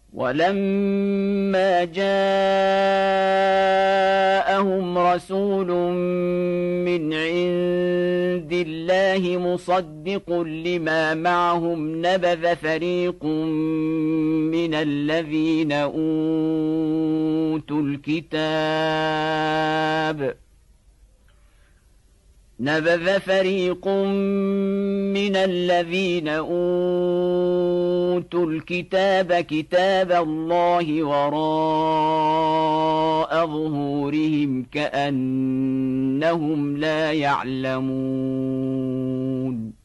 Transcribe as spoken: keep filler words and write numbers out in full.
ولما جاءهم رسول من عند الله مصدق لما معهم نبذ فريق من الذين أوتوا الكتاب نبذ فريق من الذين أوتوا الكتاب كتاب الله وراء ظهورهم كأنهم لا يعلمون